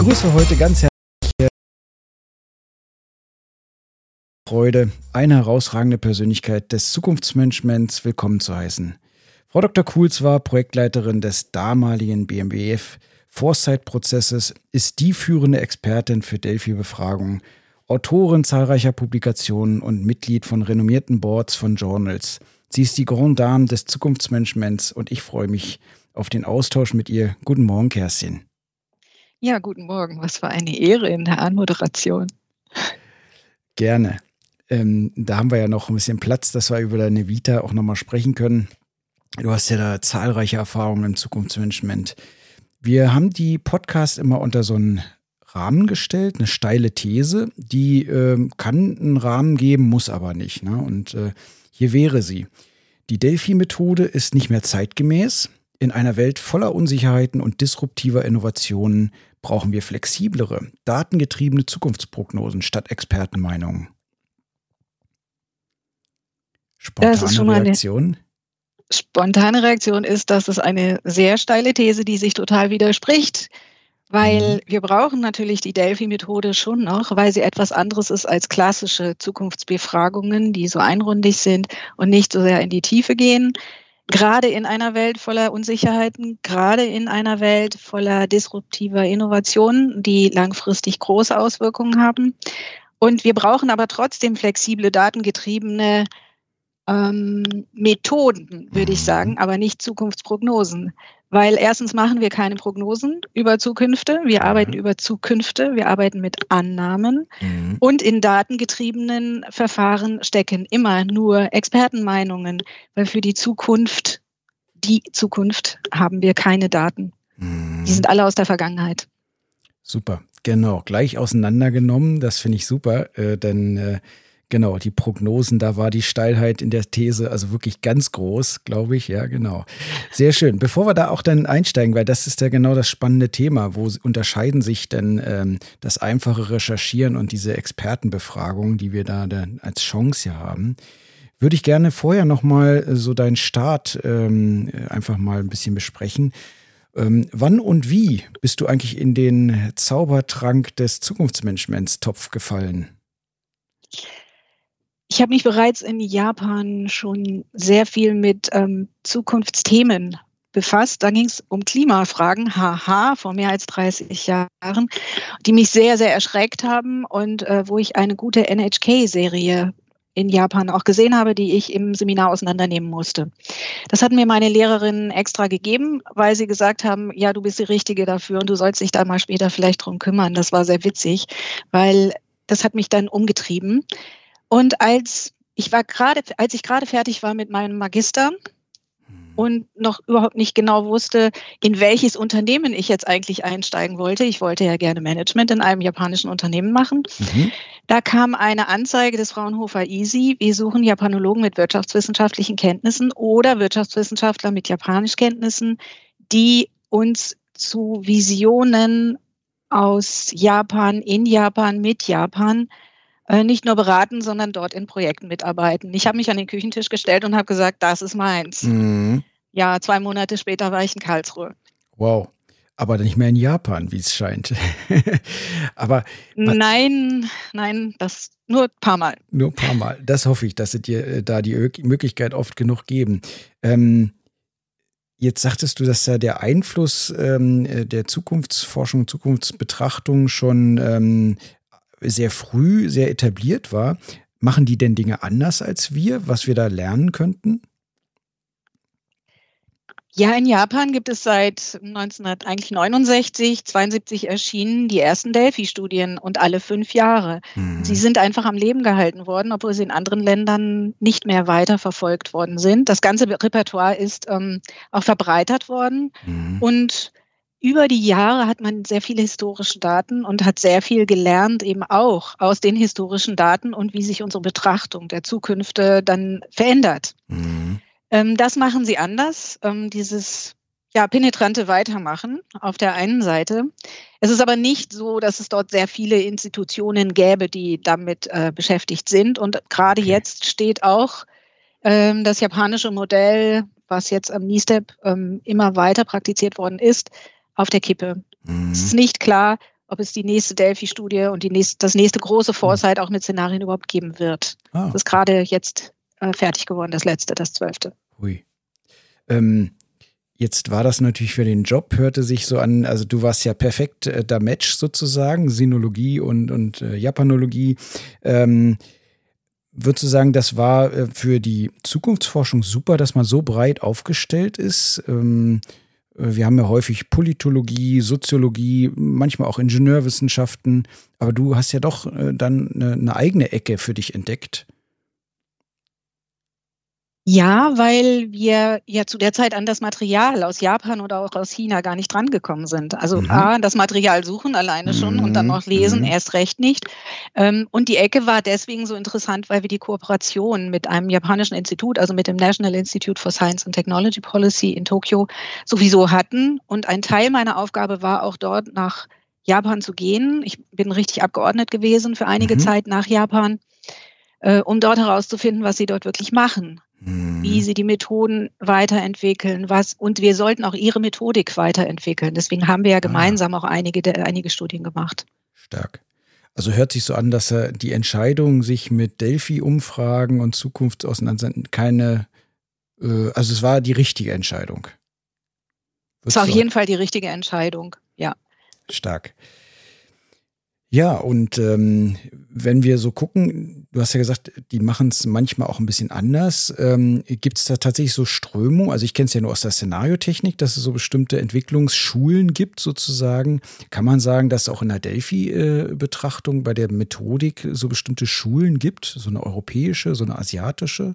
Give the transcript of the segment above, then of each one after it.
begrüße heute ganz herzlich Freude, eine herausragende Persönlichkeit des Zukunftsmanagements willkommen zu heißen. Frau Dr. Kuhls war Projektleiterin des damaligen BMWF Foresight-Prozesses, ist die führende Expertin für Delphi-Befragungen, Autorin zahlreicher Publikationen und Mitglied von renommierten Boards von Journals. Sie ist die Grande Dame des Zukunftsmanagements und ich freue mich auf den Austausch mit ihr. Guten Morgen, Kerstin. Ja, guten Morgen. Was für eine Ehre in der Anmoderation. Gerne. Da haben wir ja noch ein bisschen Platz, dass wir über deine Vita auch nochmal sprechen können. Du hast ja da zahlreiche Erfahrungen im Zukunftsmanagement. Wir haben die Podcasts immer unter so einen Rahmen gestellt, eine steile These, die kann einen Rahmen geben, muss aber nicht. Ne? Und hier wäre sie. Die Delphi-Methode ist nicht mehr zeitgemäß. In einer Welt voller Unsicherheiten und disruptiver Innovationen brauchen wir flexiblere, datengetriebene Zukunftsprognosen statt Expertenmeinungen. Spontane Reaktion? Spontane Reaktion ist, dass es eine sehr steile These, die sich total widerspricht, weil wir brauchen natürlich die Delphi-Methode schon noch, weil sie etwas anderes ist als klassische Zukunftsbefragungen, die so einrundig sind und nicht so sehr in die Tiefe gehen. Gerade in einer Welt voller Unsicherheiten, gerade in einer Welt voller disruptiver Innovationen, die langfristig große Auswirkungen haben. Und wir brauchen aber trotzdem flexible, datengetriebene Methoden, würde ich sagen, aber nicht Zukunftsprognosen. Weil erstens machen wir keine Prognosen über Zukünfte, wir arbeiten über Zukünfte, wir arbeiten mit Annahmen und in datengetriebenen Verfahren stecken immer nur Expertenmeinungen, weil für die Zukunft haben wir keine Daten. Die sind alle aus der Vergangenheit. Super, genau, gleich auseinandergenommen, das finde ich super, denn genau, die Prognosen, da war die Steilheit in der These also wirklich ganz groß, glaube ich. Ja, genau. Sehr schön. Bevor wir da auch dann einsteigen, weil das ist ja genau das spannende Thema, wo unterscheiden sich denn das einfache Recherchieren und diese Expertenbefragung, die wir da dann als Chance hier haben, würde ich gerne vorher nochmal so deinen Start einfach mal ein bisschen besprechen. Wann und wie bist du eigentlich in den Zaubertrank des Zukunftsmanagements-Topf gefallen? Ich habe mich bereits in Japan schon sehr viel mit Zukunftsthemen befasst. Da ging es um Klimafragen, vor mehr als 30 Jahren, die mich sehr, sehr erschreckt haben und wo ich eine gute NHK-Serie in Japan auch gesehen habe, die ich im Seminar auseinandernehmen musste. Das hatten mir meine Lehrerinnen extra gegeben, weil sie gesagt haben, ja, du bist die Richtige dafür und du sollst dich da mal später vielleicht drum kümmern. Das war sehr witzig, weil das hat mich dann umgetrieben. Und als ich gerade fertig war mit meinem Magister und noch überhaupt nicht genau wusste, in welches Unternehmen ich jetzt eigentlich einsteigen wollte. Ich wollte ja gerne Management in einem japanischen Unternehmen machen. Da kam eine Anzeige des Fraunhofer ISI. Wir suchen Japanologen mit wirtschaftswissenschaftlichen Kenntnissen oder Wirtschaftswissenschaftler mit Japanischkenntnissen, die uns zu Visionen aus Japan, in Japan, mit Japan nicht nur beraten, sondern dort in Projekten mitarbeiten. Ich habe mich an den Küchentisch gestellt und habe gesagt, das ist meins. Ja, 2 Monate später war ich in Karlsruhe. Wow, aber nicht mehr in Japan, wie es scheint. Aber Nein, das nur ein paar Mal. Nur ein paar Mal. Das hoffe ich, dass sie dir da die Möglichkeit oft genug geben. Jetzt sagtest du, dass ja der Einfluss der Zukunftsforschung, Zukunftsbetrachtung schon sehr früh, sehr etabliert war. Machen die denn Dinge anders als wir, was wir da lernen könnten? Ja, in Japan gibt es seit 1969, 72 erschienen die ersten Delphi-Studien und alle 5 Jahre. Sie sind einfach am Leben gehalten worden, obwohl sie in anderen Ländern nicht mehr weiter verfolgt worden sind. Das ganze Repertoire ist auch verbreitert worden und über die Jahre hat man sehr viele historische Daten und hat sehr viel gelernt, eben auch aus den historischen Daten und wie sich unsere Betrachtung der Zukünfte dann verändert. Das machen sie anders, dieses penetrante Weitermachen auf der einen Seite. Es ist aber nicht so, dass es dort sehr viele Institutionen gäbe, die damit beschäftigt sind. Und gerade jetzt steht auch das japanische Modell, was jetzt am NISTEP immer weiter praktiziert worden ist, auf der Kippe. Es ist nicht klar, ob es die nächste Delphi-Studie und das nächste große Foresight auch mit Szenarien überhaupt geben wird. Das ist gerade jetzt fertig geworden, das 12. Hui. Jetzt war das natürlich für den Job, hörte sich so an, also du warst ja perfekt der Match sozusagen, Sinologie und Japanologie. Würdest du sagen, das war für die Zukunftsforschung super, dass man so breit aufgestellt ist? Wir haben ja häufig Politologie, Soziologie, manchmal auch Ingenieurwissenschaften, aber du hast ja doch dann eine eigene Ecke für dich entdeckt. Ja, weil wir ja zu der Zeit an das Material aus Japan oder auch aus China gar nicht drangekommen sind. Also das Material suchen alleine schon und dann noch lesen, erst recht nicht. Und die Ecke war deswegen so interessant, weil wir die Kooperation mit einem japanischen Institut, also mit dem National Institute for Science and Technology Policy in Tokio, sowieso hatten. Und ein Teil meiner Aufgabe war auch dort nach Japan zu gehen. Ich bin richtig abgeordnet gewesen für einige Zeit nach Japan, um dort herauszufinden, was sie dort wirklich machen. Wie sie die Methoden weiterentwickeln, und wir sollten auch ihre Methodik weiterentwickeln. Deswegen haben wir ja gemeinsam auch einige Studien gemacht. Stark. Also hört sich so an, dass die Entscheidung, sich mit Delphi-Umfragen und Zukunft auseinandersetzen, also es war die richtige Entscheidung. Es war auf jeden Fall die richtige Entscheidung, ja. Stark. Ja, und wenn wir so gucken, du hast ja gesagt, die machen es manchmal auch ein bisschen anders. Gibt es da tatsächlich so Strömungen? Also ich kenne es ja nur aus der Szenariotechnik, dass es so bestimmte Entwicklungsschulen gibt sozusagen. Kann man sagen, dass es auch in der Delphi-Betrachtung bei der Methodik so bestimmte Schulen gibt? So eine europäische, so eine asiatische?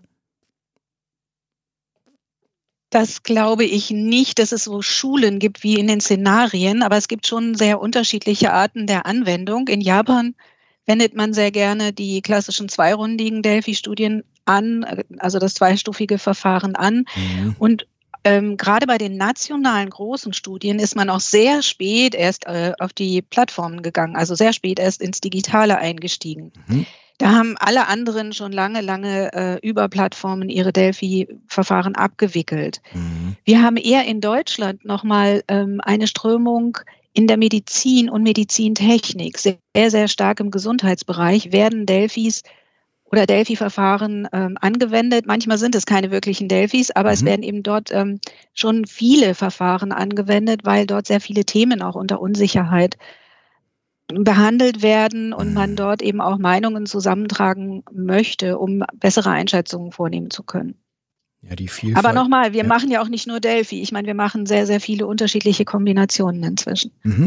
Das glaube ich nicht, dass es so Schulen gibt wie in den Szenarien, aber es gibt schon sehr unterschiedliche Arten der Anwendung. In Japan wendet man sehr gerne die klassischen zweirundigen Delphi-Studien an, also das zweistufige Verfahren an. Und gerade bei den nationalen großen Studien ist man auch sehr spät erst auf die Plattformen gegangen, also sehr spät erst ins Digitale eingestiegen. Da haben alle anderen schon lange über Plattformen ihre Delphi-Verfahren abgewickelt. Wir haben eher in Deutschland nochmal eine Strömung in der Medizin und Medizintechnik. Sehr, sehr stark im Gesundheitsbereich werden Delphis oder Delphi-Verfahren angewendet. Manchmal sind es keine wirklichen Delphis, aber es werden eben dort schon viele Verfahren angewendet, weil dort sehr viele Themen auch unter Unsicherheit behandelt werden und man dort eben auch Meinungen zusammentragen möchte, um bessere Einschätzungen vornehmen zu können. Ja, die Vielfalt. Aber nochmal, wir machen ja auch nicht nur Delphi. Ich meine, wir machen sehr, sehr viele unterschiedliche Kombinationen inzwischen.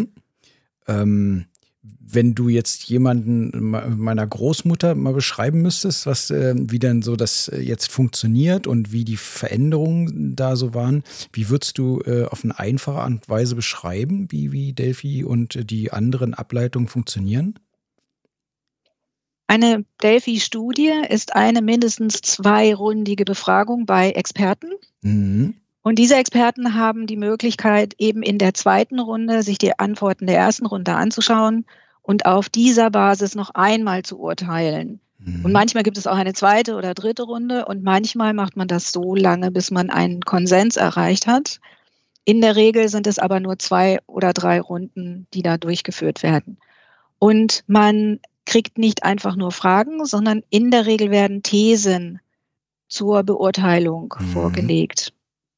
Wenn du jetzt jemanden meiner Großmutter mal beschreiben müsstest, wie denn so das jetzt funktioniert und wie die Veränderungen da so waren, wie würdest du auf eine einfache Art und Weise beschreiben, wie Delphi und die anderen Ableitungen funktionieren? Eine Delphi-Studie ist eine mindestens zweirundige Befragung bei Experten. Und diese Experten haben die Möglichkeit, eben in der zweiten Runde sich die Antworten der ersten Runde anzuschauen und auf dieser Basis noch einmal zu urteilen. Und manchmal gibt es auch eine zweite oder dritte Runde und manchmal macht man das so lange, bis man einen Konsens erreicht hat. In der Regel sind es aber nur 2 oder 3 Runden, die da durchgeführt werden. Und man kriegt nicht einfach nur Fragen, sondern in der Regel werden Thesen zur Beurteilung vorgelegt.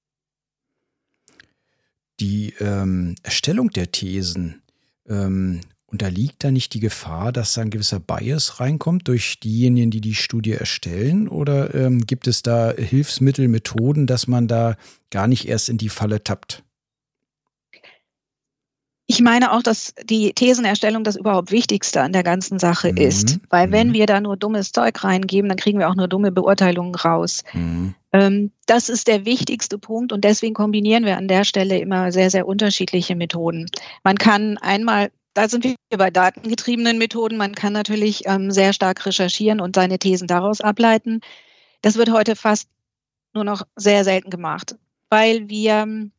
Die Erstellung der Thesen, unterliegt da nicht die Gefahr, dass da ein gewisser Bias reinkommt durch diejenigen, die die Studie erstellen? Oder gibt es da Hilfsmittel, Methoden, dass man da gar nicht erst in die Falle tappt? Ich meine auch, dass die Thesenerstellung das überhaupt Wichtigste an der ganzen Sache ist. Weil wenn wir da nur dummes Zeug reingeben, dann kriegen wir auch nur dumme Beurteilungen raus. Das ist der wichtigste Punkt und deswegen kombinieren wir an der Stelle immer sehr, sehr unterschiedliche Methoden. Man kann einmal, da sind wir bei datengetriebenen Methoden, man kann natürlich sehr stark recherchieren und seine Thesen daraus ableiten. Das wird heute fast nur noch sehr selten gemacht, weil wir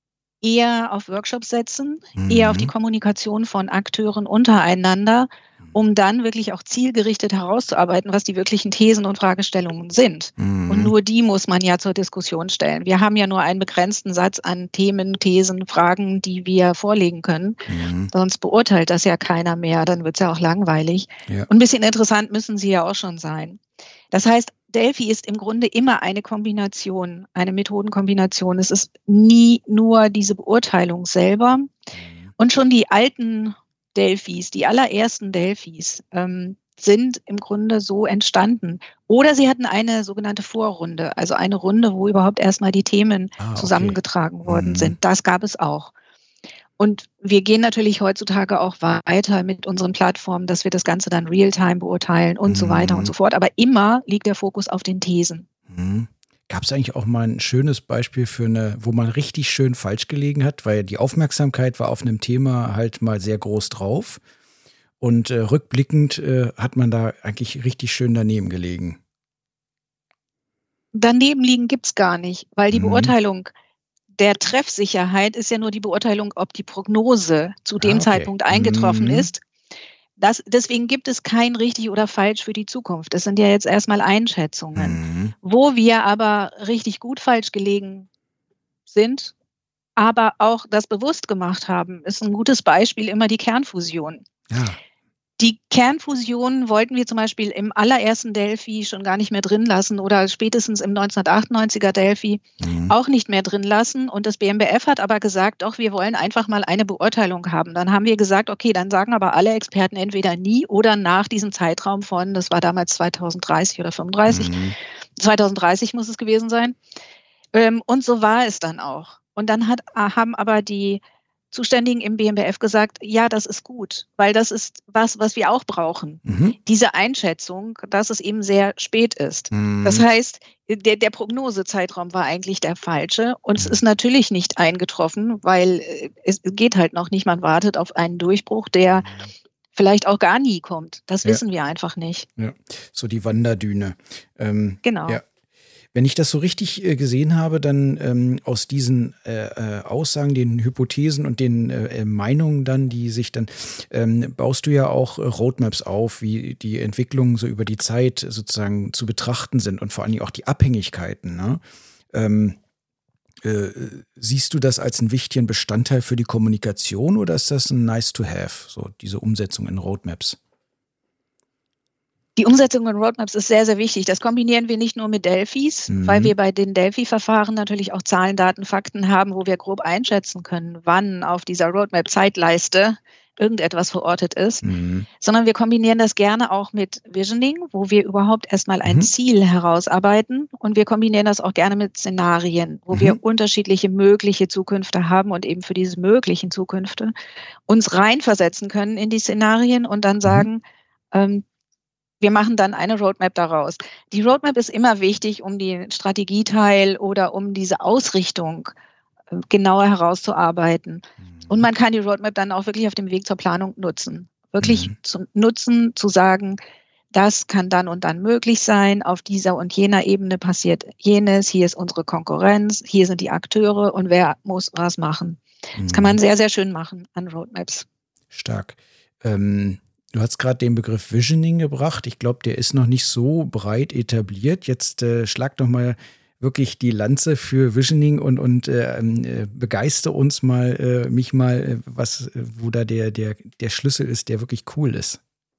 eher auf Workshops setzen, eher auf die Kommunikation von Akteuren untereinander um dann wirklich auch zielgerichtet herauszuarbeiten, was die wirklichen Thesen und Fragestellungen sind. Und nur die muss man ja zur Diskussion stellen. Wir haben ja nur einen begrenzten Satz an Themen, Thesen, Fragen, die wir vorlegen können. Sonst beurteilt das ja keiner mehr, dann wird es ja auch langweilig. Ja. Und ein bisschen interessant müssen sie ja auch schon sein. Das heißt, Delphi ist im Grunde immer eine Kombination, eine Methodenkombination. Es ist nie nur diese Beurteilung selber. Und schon die alten Delphis, die allerersten Delphis, sind im Grunde so entstanden. Oder sie hatten eine sogenannte Vorrunde, also eine Runde, wo überhaupt erstmal die Themen zusammengetragen worden sind. Das gab es auch. Und wir gehen natürlich heutzutage auch weiter mit unseren Plattformen, dass wir das Ganze dann real-time beurteilen und so weiter und so fort. Aber immer liegt der Fokus auf den Thesen. Gab es eigentlich auch mal ein schönes Beispiel wo man richtig schön falsch gelegen hat, weil die Aufmerksamkeit war auf einem Thema halt mal sehr groß drauf und rückblickend hat man da eigentlich richtig schön daneben gelegen? Daneben liegen gibt es gar nicht, weil die Beurteilung der Treffsicherheit ist ja nur die Beurteilung, ob die Prognose zu dem Zeitpunkt eingetroffen ist. Deswegen gibt es kein richtig oder falsch für die Zukunft. Das sind ja jetzt erstmal Einschätzungen. Wo wir aber richtig gut falsch gelegen sind, aber auch das bewusst gemacht haben, ist ein gutes Beispiel immer die Kernfusion. Ja. Die Kernfusion wollten wir zum Beispiel im allerersten Delphi schon gar nicht mehr drin lassen oder spätestens im 1998er Delphi auch nicht mehr drin lassen. Und das BMBF hat aber gesagt, doch, wir wollen einfach mal eine Beurteilung haben. Dann haben wir gesagt, okay, dann sagen aber alle Experten entweder nie oder nach diesem Zeitraum von, das war damals 2030 oder 35, 2030 muss es gewesen sein. Und so war es dann auch. Und dann haben aber die Zuständigen im BMBF gesagt, ja, das ist gut, weil das ist was wir auch brauchen. Diese Einschätzung, dass es eben sehr spät ist. Das heißt, der Prognosezeitraum war eigentlich der falsche und es ist natürlich nicht eingetroffen, weil es geht halt noch nicht. Man wartet auf einen Durchbruch, der vielleicht auch gar nie kommt. Das wissen wir einfach nicht. Ja, so die Wanderdüne. Genau. Ja. Wenn ich das so richtig gesehen habe, dann aus diesen Aussagen, den Hypothesen und den Meinungen dann, die sich dann, baust du ja auch Roadmaps auf, wie die Entwicklungen so über die Zeit sozusagen zu betrachten sind und vor allem auch die Abhängigkeiten. Ne? Siehst du das als einen wichtigen Bestandteil für die Kommunikation oder ist das ein nice to have, so diese Umsetzung in Roadmaps? Die Umsetzung in Roadmaps ist sehr, sehr wichtig. Das kombinieren wir nicht nur mit Delphis, weil wir bei den Delphi-Verfahren natürlich auch Zahlen, Daten, Fakten haben, wo wir grob einschätzen können, wann auf dieser Roadmap-Zeitleiste irgendetwas verortet ist, sondern wir kombinieren das gerne auch mit Visioning, wo wir überhaupt erstmal ein Ziel herausarbeiten und wir kombinieren das auch gerne mit Szenarien, wo wir unterschiedliche mögliche Zukünfte haben und eben für diese möglichen Zukünfte uns reinversetzen können in die Szenarien und dann sagen, wir machen dann eine Roadmap daraus. Die Roadmap ist immer wichtig, um den Strategieteil oder um diese Ausrichtung genauer herauszuarbeiten. Und man kann die Roadmap dann auch wirklich auf dem Weg zur Planung nutzen. Wirklich zu nutzen, zu sagen, das kann dann und dann möglich sein, auf dieser und jener Ebene passiert jenes, hier ist unsere Konkurrenz, hier sind die Akteure und wer muss was machen. Das kann man sehr, sehr schön machen an Roadmaps. Stark. Du hast gerade den Begriff Visioning gebracht. Ich glaube, der ist noch nicht so breit etabliert. Jetzt schlag doch mal wirklich die Lanze für Visioning und begeister uns mal, wo da der Schlüssel ist, der wirklich cool ist.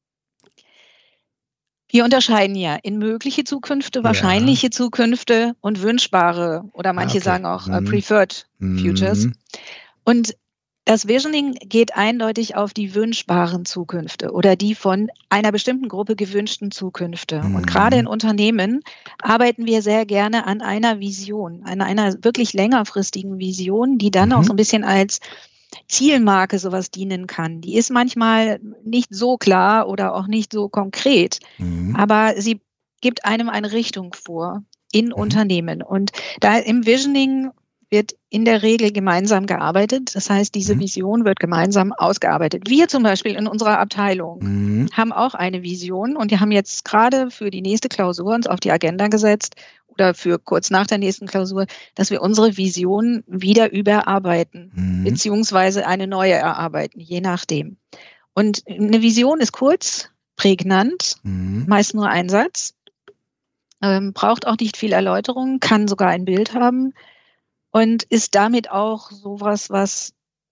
Wir unterscheiden ja in mögliche Zukünfte, wahrscheinliche Zukünfte und wünschbare oder manche sagen auch preferred futures. Und das Visioning geht eindeutig auf die wünschbaren Zukünfte oder die von einer bestimmten Gruppe gewünschten Zukünfte. Und gerade in Unternehmen arbeiten wir sehr gerne an einer Vision, an einer wirklich längerfristigen Vision, die dann auch so ein bisschen als Zielmarke sowas dienen kann. Die ist manchmal nicht so klar oder auch nicht so konkret, aber sie gibt einem eine Richtung vor in Unternehmen. Und da im Visioning wird in der Regel gemeinsam gearbeitet. Das heißt, diese Vision wird gemeinsam ausgearbeitet. Wir zum Beispiel in unserer Abteilung haben auch eine Vision und wir haben jetzt gerade für die nächste Klausur uns auf die Agenda gesetzt oder für kurz nach der nächsten Klausur, dass wir unsere Vision wieder überarbeiten, beziehungsweise eine neue erarbeiten, je nachdem. Und eine Vision ist kurz, prägnant, meist nur ein Satz, braucht auch nicht viel Erläuterung, kann sogar ein Bild haben und ist damit auch sowas, was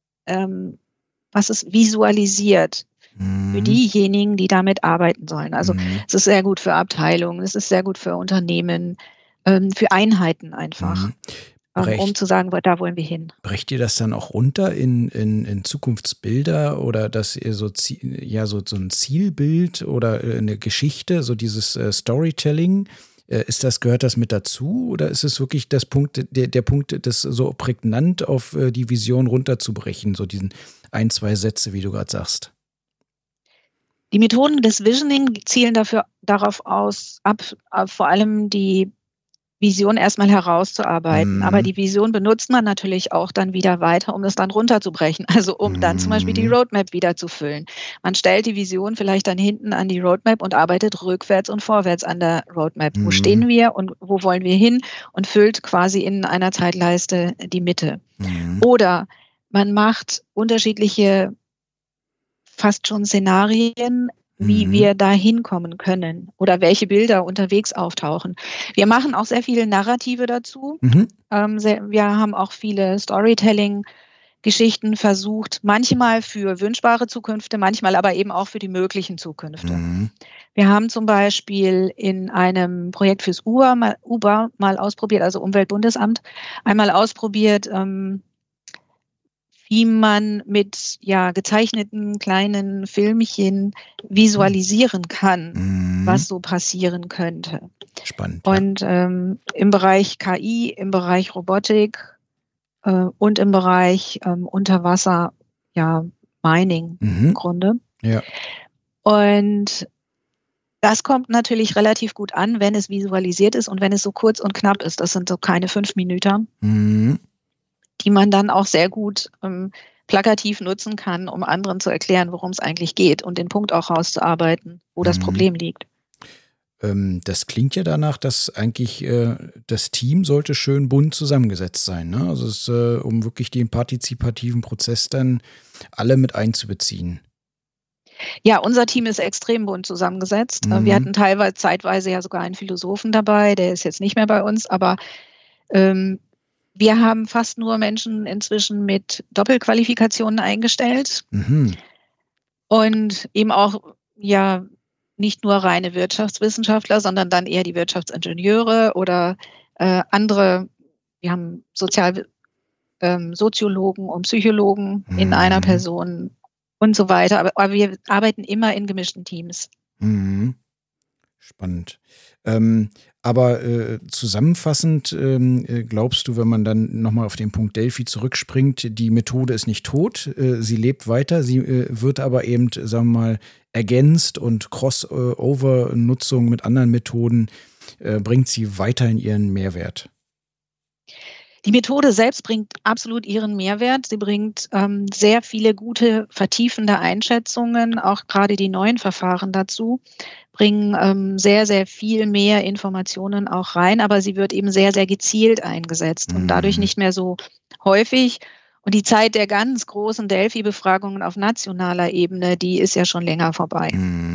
es visualisiert für diejenigen, die damit arbeiten sollen. Also es ist sehr gut für Abteilungen, es ist sehr gut für Unternehmen, für Einheiten einfach, um zu sagen, da wollen wir hin. Brecht ihr das dann auch runter in Zukunftsbilder oder dass ihr so ein Zielbild oder eine Geschichte, so dieses Storytelling? Gehört das mit dazu oder ist es wirklich der Punkt, das so prägnant auf die Vision runterzubrechen, so diesen 1, 2 Sätze, wie du gerade sagst? Die Methoden des Visioning zielen darauf ab, vor allem die Vision erstmal herauszuarbeiten. Aber die Vision benutzt man natürlich auch dann wieder weiter, um das dann runterzubrechen. Also um dann zum Beispiel die Roadmap wieder zu füllen. Man stellt die Vision vielleicht dann hinten an die Roadmap und arbeitet rückwärts und vorwärts an der Roadmap. Wo stehen wir und wo wollen wir hin? Und füllt quasi in einer Zeitleiste die Mitte. Oder man macht unterschiedliche fast schon Szenarien, wie wir da hinkommen können oder welche Bilder unterwegs auftauchen. Wir machen auch sehr viele Narrative dazu. Wir haben auch viele Storytelling-Geschichten versucht, manchmal für wünschbare Zukünfte, manchmal aber eben auch für die möglichen Zukünfte. Wir haben zum Beispiel in einem Projekt fürs Uber mal ausprobiert, also Umweltbundesamt, einmal ausprobiert, wie man mit gezeichneten kleinen Filmchen visualisieren kann, was so passieren könnte. Spannend. Und im Bereich KI, im Bereich Robotik und im Bereich Unterwasser, Mining im Grunde. Ja. Und das kommt natürlich relativ gut an, wenn es visualisiert ist und wenn es so kurz und knapp ist. Das sind so keine 5 Minuten. Die man dann auch sehr gut plakativ nutzen kann, um anderen zu erklären, worum es eigentlich geht und den Punkt auch rauszuarbeiten, wo das Problem liegt. Das klingt ja danach, dass eigentlich das Team sollte schön bunt zusammengesetzt sein. Ne? Also es, um wirklich den partizipativen Prozess dann alle mit einzubeziehen. Ja, unser Team ist extrem bunt zusammengesetzt. Wir hatten zeitweise ja sogar einen Philosophen dabei, der ist jetzt nicht mehr bei uns, aber wir haben fast nur Menschen inzwischen mit Doppelqualifikationen eingestellt und eben auch nicht nur reine Wirtschaftswissenschaftler, sondern dann eher die Wirtschaftsingenieure oder andere. Wir haben Soziologen und Psychologen in einer Person und so weiter. Aber wir arbeiten immer in gemischten Teams. Spannend. Aber zusammenfassend glaubst du, wenn man dann nochmal auf den Punkt Delphi zurückspringt, die Methode ist nicht tot, sie lebt weiter, sie wird aber eben, sagen wir mal, ergänzt und Crossover-Nutzung mit anderen Methoden bringt sie weiterhin ihren Mehrwert. Die Methode selbst bringt absolut ihren Mehrwert. Sie bringt sehr viele gute, vertiefende Einschätzungen, auch gerade die neuen Verfahren dazu, bringen sehr, sehr viel mehr Informationen auch rein, aber sie wird eben sehr, sehr gezielt eingesetzt und dadurch nicht mehr so häufig. Und die Zeit der ganz großen Delphi-Befragungen auf nationaler Ebene, die ist ja schon länger vorbei.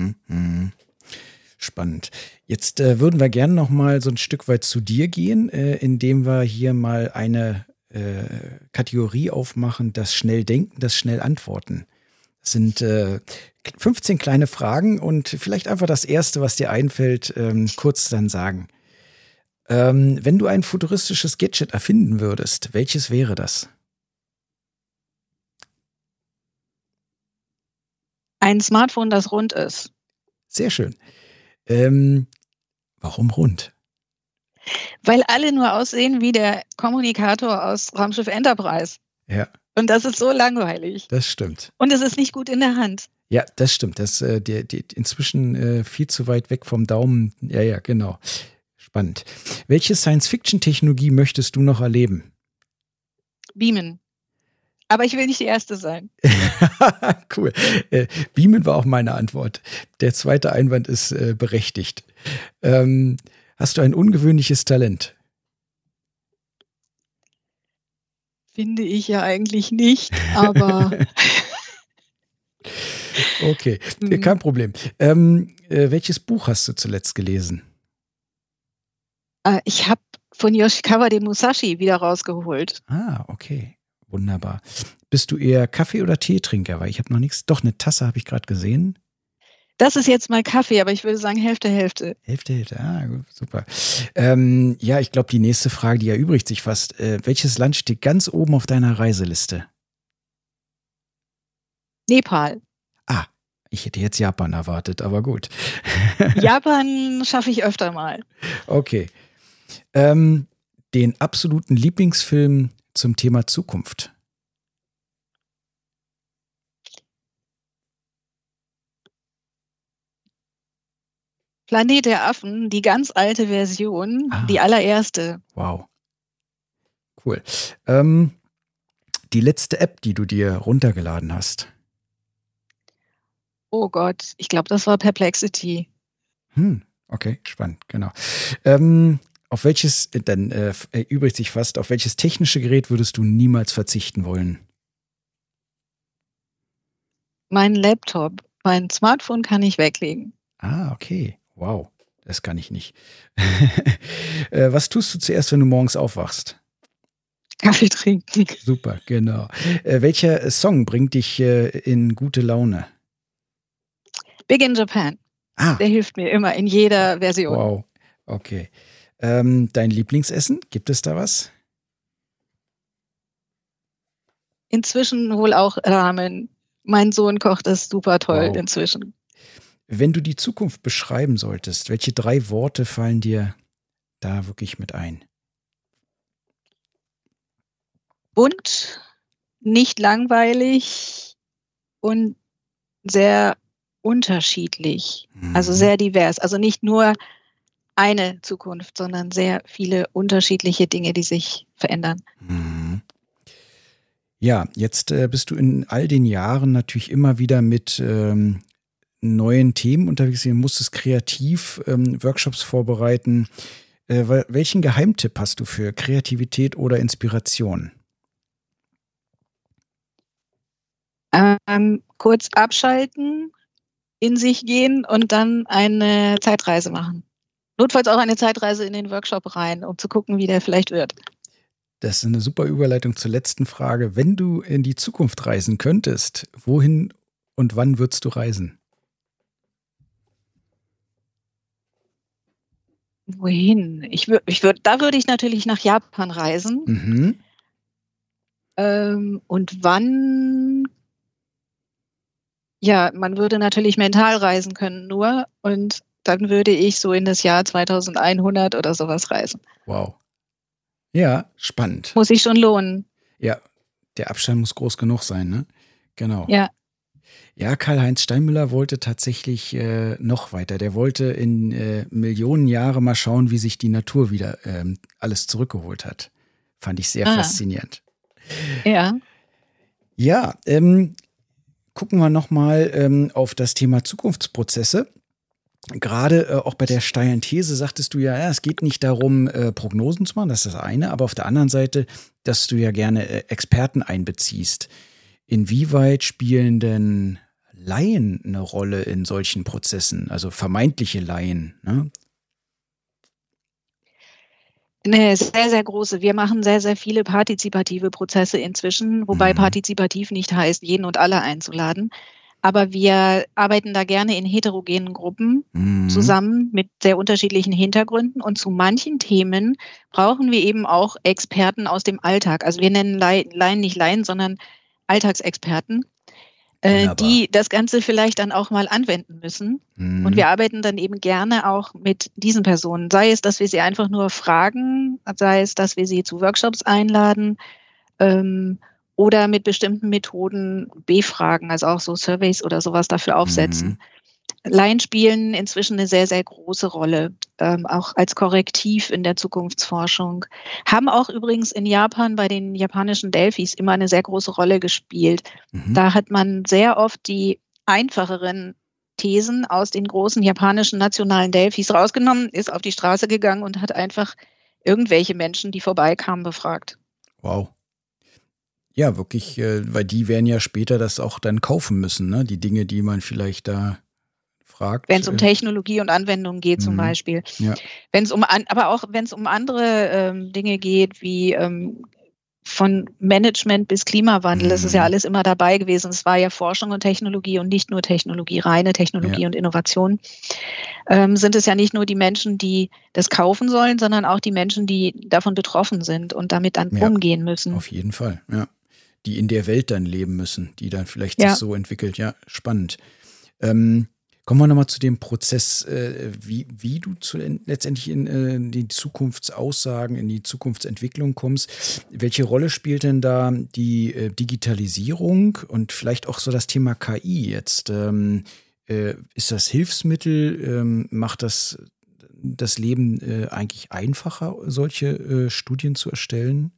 Spannend. Jetzt würden wir gerne noch mal so ein Stück weit zu dir gehen, indem wir hier mal eine Kategorie aufmachen, das Schnelldenken, das Schnellantworten. Das sind 15 kleine Fragen und vielleicht einfach das Erste, was dir einfällt, kurz dann sagen. Wenn du ein futuristisches Gadget erfinden würdest, welches wäre das? Ein Smartphone, das rund ist. Sehr schön. Warum rund? Weil alle nur aussehen wie der Kommunikator aus Raumschiff Enterprise. Ja. Und das ist so langweilig. Das stimmt. Und es ist nicht gut in der Hand. Ja, das stimmt. Das inzwischen viel zu weit weg vom Daumen. Ja, genau. Spannend. Welche Science-Fiction-Technologie möchtest du noch erleben? Beamen. Aber ich will nicht die Erste sein. Cool. Beamen war auch meine Antwort. Der zweite Einwand ist berechtigt. Hast du ein ungewöhnliches Talent? Finde ich ja eigentlich nicht, aber Okay, kein Problem. Welches Buch hast du zuletzt gelesen? Ich habe von Yoshikawa den Musashi wieder rausgeholt. Ah, okay. Wunderbar. Bist du eher Kaffee- oder Teetrinker? Weil ich habe noch nichts. Doch, eine Tasse habe ich gerade gesehen. Das ist jetzt mal Kaffee, aber ich würde sagen Hälfte, Hälfte. Hälfte, Hälfte. Ah, gut, super. Ja, ich glaube, die nächste Frage, die erübrigt sich fast. Welches Land steht ganz oben auf deiner Reiseliste? Nepal. Ah, ich hätte jetzt Japan erwartet, aber gut. Japan schaffe ich öfter mal. Okay. Den absoluten Lieblingsfilm zum Thema Zukunft. Planet der Affen, die ganz alte Version, die allererste. Wow. Cool. Die letzte App, die du dir runtergeladen hast. Oh Gott, ich glaube, das war Perplexity. Okay, spannend, genau. Auf welches, dann erübrigt sich fast, auf welches technische Gerät würdest du niemals verzichten wollen? Mein Laptop, mein Smartphone kann ich weglegen. Ah, okay. Wow, das kann ich nicht. Was tust du zuerst, wenn du morgens aufwachst? Kaffee trinken. Super, genau. Welcher Song bringt dich in gute Laune? Big in Japan. Der hilft mir immer in jeder Version. Wow, okay. Dein Lieblingsessen, gibt es da was? Inzwischen wohl auch Ramen. Mein Sohn kocht das super toll inzwischen. Wenn du die Zukunft beschreiben solltest, welche 3 Worte fallen dir da wirklich mit ein? Bunt, nicht langweilig und sehr unterschiedlich. Also sehr divers. Also nicht nur eine Zukunft, sondern sehr viele unterschiedliche Dinge, die sich verändern. Ja, jetzt bist du in all den Jahren natürlich immer wieder mit neuen Themen unterwegs. Du musstest kreativ Workshops vorbereiten. Welchen Geheimtipp hast du für Kreativität oder Inspiration? Kurz abschalten, in sich gehen und dann eine Zeitreise machen. Notfalls auch eine Zeitreise in den Workshop rein, um zu gucken, wie der vielleicht wird. Das ist eine super Überleitung zur letzten Frage. Wenn du in die Zukunft reisen könntest, wohin und wann würdest du reisen? Wohin? Da würde ich natürlich nach Japan reisen. Und wann? Ja, man würde natürlich mental reisen können nur und dann würde ich so in das Jahr 2100 oder sowas reisen. Wow. Ja, spannend. Muss sich schon lohnen. Ja, der Abstand muss groß genug sein, ne? Genau. Ja. Ja, Karl-Heinz Steinmüller wollte tatsächlich noch weiter. Der wollte in Millionen Jahre mal schauen, wie sich die Natur wieder alles zurückgeholt hat. Fand ich sehr faszinierend. Ja. Ja, gucken wir nochmal auf das Thema Zukunftsprozesse. Gerade auch bei der steilen These sagtest du ja, es geht nicht darum, Prognosen zu machen, das ist das eine, aber auf der anderen Seite, dass du ja gerne Experten einbeziehst. Inwieweit spielen denn Laien eine Rolle in solchen Prozessen, also vermeintliche Laien? Ne? Eine sehr, sehr große. Wir machen sehr, sehr viele partizipative Prozesse inzwischen, wobei partizipativ nicht heißt, jeden und alle einzuladen. Aber wir arbeiten da gerne in heterogenen Gruppen zusammen mit sehr unterschiedlichen Hintergründen. Und zu manchen Themen brauchen wir eben auch Experten aus dem Alltag. Also wir nennen Laien nicht Laien, sondern Alltagsexperten, die das Ganze vielleicht dann auch mal anwenden müssen. Und wir arbeiten dann eben gerne auch mit diesen Personen. Sei es, dass wir sie einfach nur fragen, sei es, dass wir sie zu Workshops einladen, oder mit bestimmten Methoden befragen, also auch so Surveys oder sowas dafür aufsetzen. Laien spielen inzwischen eine sehr, sehr große Rolle, auch als Korrektiv in der Zukunftsforschung. Haben auch übrigens in Japan bei den japanischen Delphis immer eine sehr große Rolle gespielt. Da hat man sehr oft die einfacheren Thesen aus den großen japanischen nationalen Delphis rausgenommen, ist auf die Straße gegangen und hat einfach irgendwelche Menschen, die vorbeikamen, befragt. Wow. Ja, wirklich, weil die werden ja später das auch dann kaufen müssen, ne? Die Dinge, die man vielleicht da Wenn fragt. es um Technologie und Anwendungen geht zum Beispiel. Ja. Aber auch wenn es um andere Dinge geht, wie von Management bis Klimawandel, das ist ja alles immer dabei gewesen. Es war ja Forschung und Technologie und nicht nur Technologie, reine Technologie und Innovation. Sind es ja nicht nur die Menschen, die das kaufen sollen, sondern auch die Menschen, die davon betroffen sind und damit dann umgehen müssen. Auf jeden Fall, ja. Die in der Welt dann leben müssen, die dann vielleicht sich so entwickelt. Ja, spannend. Kommen wir nochmal zu dem Prozess, wie du letztendlich in die Zukunftsaussagen, in die Zukunftsentwicklung kommst. Welche Rolle spielt denn da die Digitalisierung und vielleicht auch so das Thema KI jetzt? Ist das Hilfsmittel? Macht das Leben eigentlich einfacher, solche Studien zu erstellen?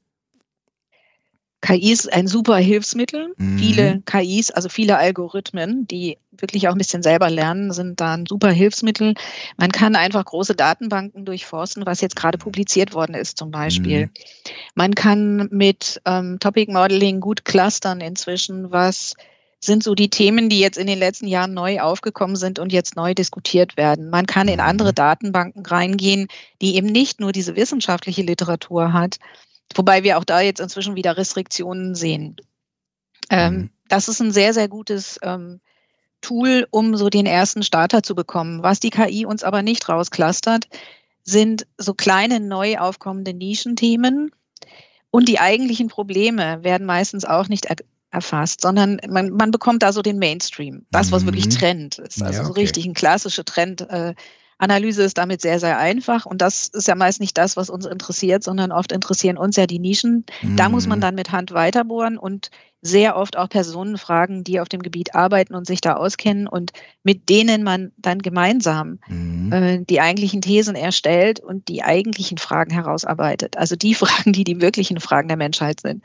KI ist ein super Hilfsmittel. Viele KIs, also viele Algorithmen, die wirklich auch ein bisschen selber lernen, sind da ein super Hilfsmittel. Man kann einfach große Datenbanken durchforsten, was jetzt gerade publiziert worden ist zum Beispiel. Man kann mit Topic Modeling gut clustern inzwischen, was sind so die Themen, die jetzt in den letzten Jahren neu aufgekommen sind und jetzt neu diskutiert werden. Man kann in andere Datenbanken reingehen, die eben nicht nur diese wissenschaftliche Literatur hat, wobei wir auch da jetzt inzwischen wieder Restriktionen sehen. Das ist ein sehr, sehr gutes Tool, um so den ersten Starter zu bekommen. Was die KI uns aber nicht rausclustert, sind so kleine, neu aufkommende Nischenthemen. Und die eigentlichen Probleme werden meistens auch nicht erfasst, sondern man bekommt da so den Mainstream. Das, was wirklich Trend ist. Also so richtig ein klassische Trend. Analyse ist damit sehr, sehr einfach und das ist ja meist nicht das, was uns interessiert, sondern oft interessieren uns ja die Nischen. Da muss man dann mit Hand weiterbohren und sehr oft auch Personen fragen, die auf dem Gebiet arbeiten und sich da auskennen und mit denen man dann gemeinsam die eigentlichen Thesen erstellt und die eigentlichen Fragen herausarbeitet. Also die Fragen, die wirklichen Fragen der Menschheit sind,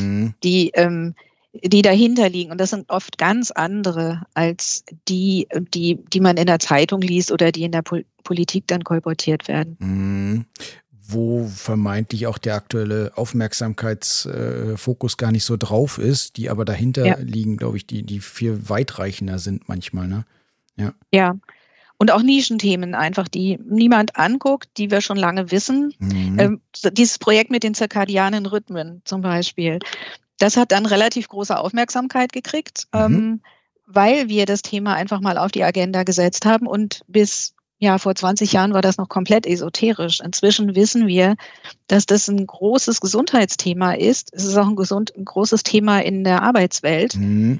die dahinter liegen. Und das sind oft ganz andere als die man in der Zeitung liest oder die in der Politik dann kolportiert werden. Wo vermeintlich auch der aktuelle Aufmerksamkeitsfokus gar nicht so drauf ist, die aber dahinter liegen, glaube ich, die viel weitreichender sind manchmal, ne? Ja. Und auch Nischenthemen einfach, die niemand anguckt, die wir schon lange wissen. Dieses Projekt mit den zirkadianen Rhythmen zum Beispiel, das hat dann relativ große Aufmerksamkeit gekriegt, weil wir das Thema einfach mal auf die Agenda gesetzt haben. Und bis vor 20 Jahren war das noch komplett esoterisch. Inzwischen wissen wir, dass das ein großes Gesundheitsthema ist. Es ist auch ein großes Thema in der Arbeitswelt.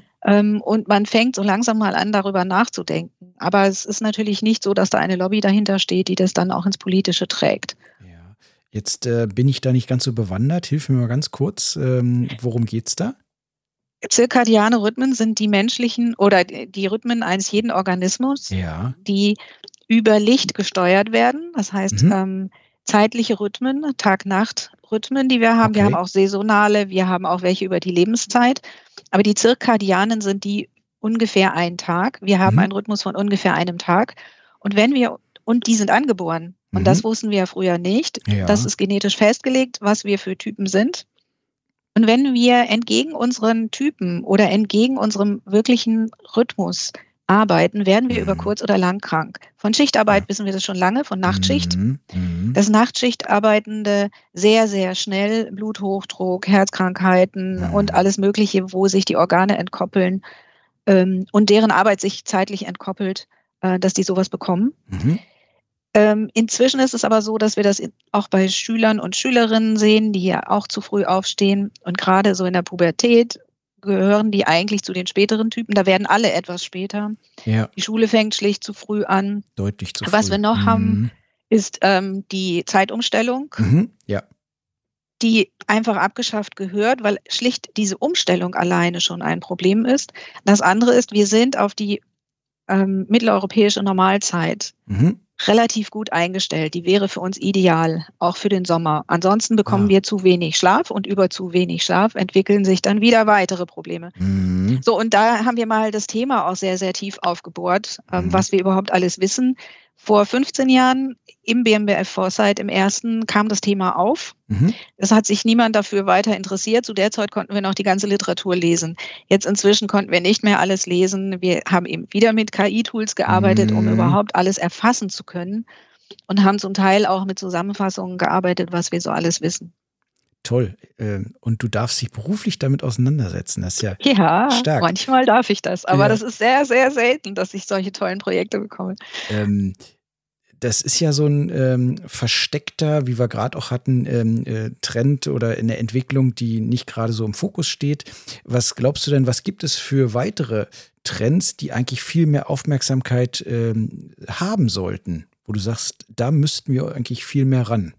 Und man fängt so langsam mal an, darüber nachzudenken. Aber es ist natürlich nicht so, dass da eine Lobby dahinter steht, die das dann auch ins Politische trägt. Jetzt bin ich da nicht ganz so bewandert. Hilf mir mal ganz kurz. Worum geht's da? Zirkadiane Rhythmen sind die menschlichen oder die Rhythmen eines jeden Organismus, die über Licht gesteuert werden. Das heißt, zeitliche Rhythmen, Tag-Nacht-Rhythmen, die wir haben. Okay. Wir haben auch saisonale, wir haben auch welche über die Lebenszeit. Aber die Zirkadianen sind die ungefähr ein Tag. Wir haben einen Rhythmus von ungefähr einem Tag. Und die sind angeboren. Und das wussten wir ja früher nicht. Das ist genetisch festgelegt, was wir für Typen sind. Und wenn wir entgegen unseren Typen oder entgegen unserem wirklichen Rhythmus arbeiten, werden wir über kurz oder lang krank. Von Schichtarbeit wissen wir das schon lange, von Nachtschicht. Dass Nachtschichtarbeitende sehr, sehr schnell Bluthochdruck, Herzkrankheiten und alles Mögliche, wo sich die Organe entkoppeln und deren Arbeit sich zeitlich entkoppelt, dass die sowas bekommen. Inzwischen ist es aber so, dass wir das auch bei Schülern und Schülerinnen sehen, die ja auch zu früh aufstehen. Und gerade so in der Pubertät gehören die eigentlich zu den späteren Typen. Da werden alle etwas später. Die Schule fängt schlicht zu früh an. Deutlich zu früh. Was wir noch haben, ist die Zeitumstellung, die einfach abgeschafft gehört, weil schlicht diese Umstellung alleine schon ein Problem ist. Das andere ist, wir sind auf die mitteleuropäische Normalzeit relativ gut eingestellt. Die wäre für uns ideal, auch für den Sommer. Ansonsten bekommen wir zu wenig Schlaf und über zu wenig Schlaf entwickeln sich dann wieder weitere Probleme. So, und da haben wir mal das Thema auch sehr, sehr tief aufgebohrt, was wir überhaupt alles wissen, Vor 15 Jahren im BMBF Foresight im ersten kam das Thema auf. Mhm. Es hat sich niemand dafür weiter interessiert. Zu der Zeit konnten wir noch die ganze Literatur lesen. Jetzt inzwischen konnten wir nicht mehr alles lesen. Wir haben eben wieder mit KI-Tools gearbeitet, um überhaupt alles erfassen zu können und haben zum Teil auch mit Zusammenfassungen gearbeitet, was wir so alles wissen. Toll. Und du darfst dich beruflich damit auseinandersetzen. Das ist ja, Ja, stark. Manchmal darf ich das, aber Ja. das ist sehr, sehr selten, dass ich solche tollen Projekte bekomme. Das ist ja so ein versteckter, wie wir gerade auch hatten, Trend oder eine Entwicklung, die nicht gerade so im Fokus steht. Was glaubst du denn, was gibt es für weitere Trends, die eigentlich viel mehr Aufmerksamkeit haben sollten, wo du sagst, da müssten wir eigentlich viel mehr ran?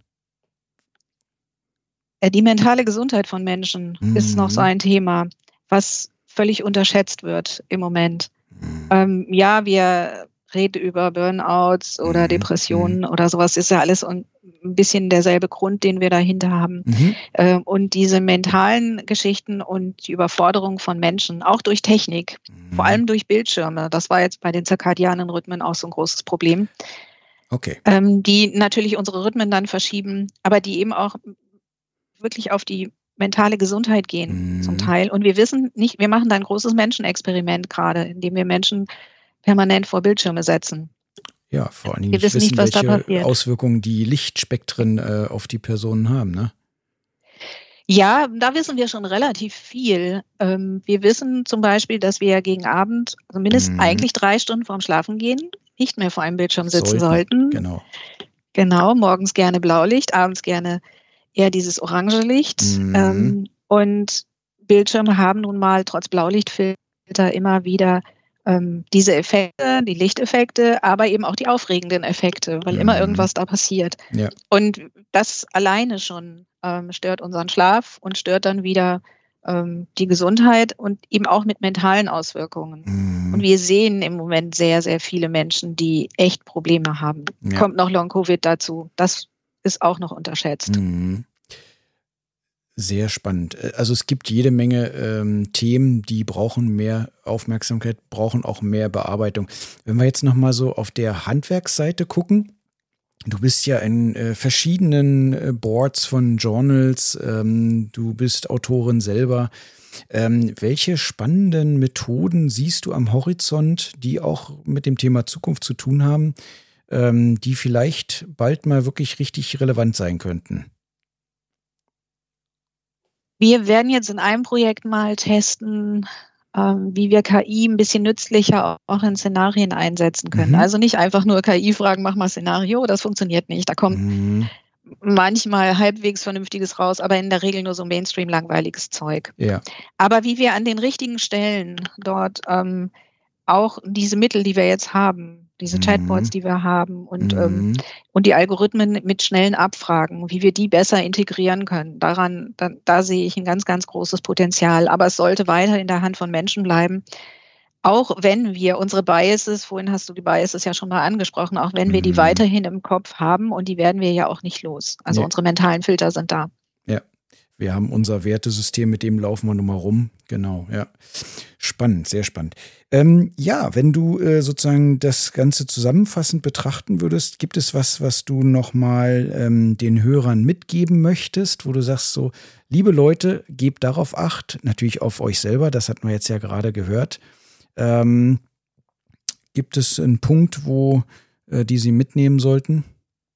Die mentale Gesundheit von Menschen ist noch so ein Thema, was völlig unterschätzt wird im Moment. Ja, wir reden über Burnouts oder Depressionen oder sowas, ist ja alles ein bisschen derselbe Grund, den wir dahinter haben. Und diese mentalen Geschichten und die Überforderung von Menschen, auch durch Technik, vor allem durch Bildschirme, das war jetzt bei den zirkadianen Rhythmen auch so ein großes Problem, Okay. Die natürlich unsere Rhythmen dann verschieben, aber die eben auch wirklich auf die mentale Gesundheit gehen zum Teil. Und wir wissen nicht, wir machen da ein großes Menschenexperiment gerade, indem wir Menschen permanent vor Bildschirme setzen. Ja, vor allem Wir wissen nicht, was da welche passiert. Auswirkungen die Lichtspektren auf die Personen haben, ne? Ja, da wissen wir schon relativ viel. Wir wissen zum Beispiel, dass wir gegen Abend, zumindest eigentlich 3 Stunden vorm Schlafengehen, nicht mehr vor einem Bildschirm sitzen sollten. Genau, morgens gerne Blaulicht, abends gerne eher dieses orange Licht. Und Bildschirme haben nun mal trotz Blaulichtfilter immer wieder diese Effekte, die Lichteffekte, aber eben auch die aufregenden Effekte, weil immer irgendwas da passiert. Ja. Und das alleine schon stört unseren Schlaf und stört dann wieder die Gesundheit und eben auch mit mentalen Auswirkungen. Und wir sehen im Moment sehr, sehr viele Menschen, die echt Probleme haben. Ja. Kommt noch Long-Covid dazu. Das ist auch noch unterschätzt. Sehr spannend. Also es gibt jede Menge Themen, die brauchen mehr Aufmerksamkeit, brauchen auch mehr Bearbeitung. Wenn wir jetzt nochmal so auf der Handwerksseite gucken, du bist ja in verschiedenen Boards von Journals, du bist Autorin selber. Welche spannenden Methoden siehst du am Horizont, die auch mit dem Thema Zukunft zu tun haben, die vielleicht bald mal wirklich richtig relevant sein könnten? Wir werden jetzt in einem Projekt mal testen, wie wir KI ein bisschen nützlicher auch in Szenarien einsetzen können. Also nicht einfach nur KI fragen, mach mal Szenario, das funktioniert nicht. Da kommt manchmal halbwegs Vernünftiges raus, aber in der Regel nur so Mainstream-langweiliges Zeug. Ja. Aber wie wir an den richtigen Stellen dort auch diese Mittel, die wir jetzt haben, diese Chatbots, die wir haben und die Algorithmen mit schnellen Abfragen, wie wir die besser integrieren können. Da sehe ich ein ganz, ganz großes Potenzial. Aber es sollte weiter in der Hand von Menschen bleiben. Auch wenn wir unsere Biases, vorhin hast du die Biases ja schon mal angesprochen, auch wenn wir die weiterhin im Kopf haben und die werden wir ja auch nicht los. Also unsere mentalen Filter sind da. Ja, wir haben unser Wertesystem, mit dem laufen wir nun mal rum. Genau, ja. Spannend, sehr spannend. Ja, wenn du sozusagen das Ganze zusammenfassend betrachten würdest, gibt es was du nochmal den Hörern mitgeben möchtest, wo du sagst so, liebe Leute, gebt darauf Acht, natürlich auf euch selber, das hatten wir jetzt ja gerade gehört. Gibt es einen Punkt, wo die sie mitnehmen sollten?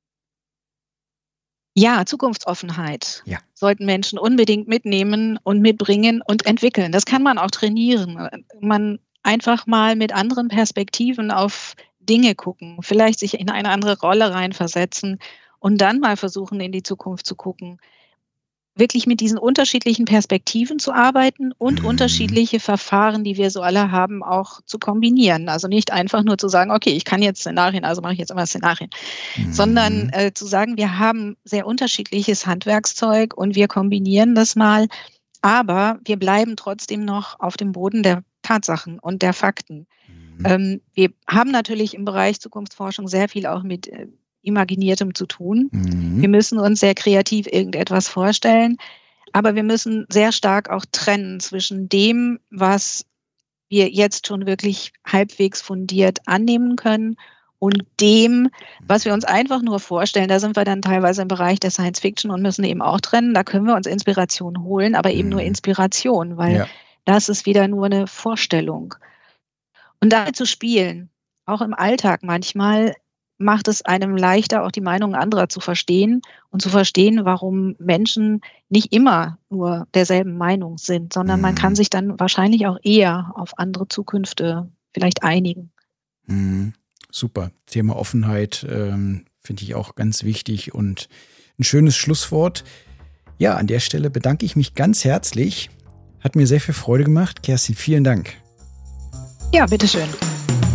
Ja, Zukunftsoffenheit sollten Menschen unbedingt mitnehmen und mitbringen und entwickeln. Das kann man auch trainieren. Man einfach mal mit anderen Perspektiven auf Dinge gucken, vielleicht sich in eine andere Rolle reinversetzen und dann mal versuchen, in die Zukunft zu gucken. Wirklich mit diesen unterschiedlichen Perspektiven zu arbeiten und unterschiedliche Verfahren, die wir so alle haben, auch zu kombinieren. Also nicht einfach nur zu sagen, okay, ich kann jetzt Szenarien, also mache ich jetzt immer Szenarien, sondern zu sagen, wir haben sehr unterschiedliches Handwerkszeug und wir kombinieren das mal, aber wir bleiben trotzdem noch auf dem Boden der Tatsachen und der Fakten. Wir haben natürlich im Bereich Zukunftsforschung sehr viel auch mit Imaginiertem zu tun. Wir müssen uns sehr kreativ irgendetwas vorstellen, aber wir müssen sehr stark auch trennen zwischen dem, was wir jetzt schon wirklich halbwegs fundiert annehmen können und dem, was wir uns einfach nur vorstellen. Da sind wir dann teilweise im Bereich der Science Fiction und müssen eben auch trennen. Da können wir uns Inspiration holen, aber eben nur Inspiration, weil das ist wieder nur eine Vorstellung. Und damit zu spielen, auch im Alltag manchmal, macht es einem leichter, auch die Meinungen anderer zu verstehen und zu verstehen, warum Menschen nicht immer nur derselben Meinung sind, sondern man kann sich dann wahrscheinlich auch eher auf andere Zukünfte vielleicht einigen. Super. Thema Offenheit finde ich auch ganz wichtig und ein schönes Schlusswort. Ja, an der Stelle bedanke ich mich ganz herzlich. Hat mir sehr viel Freude gemacht. Kerstin, vielen Dank. Ja, bitteschön.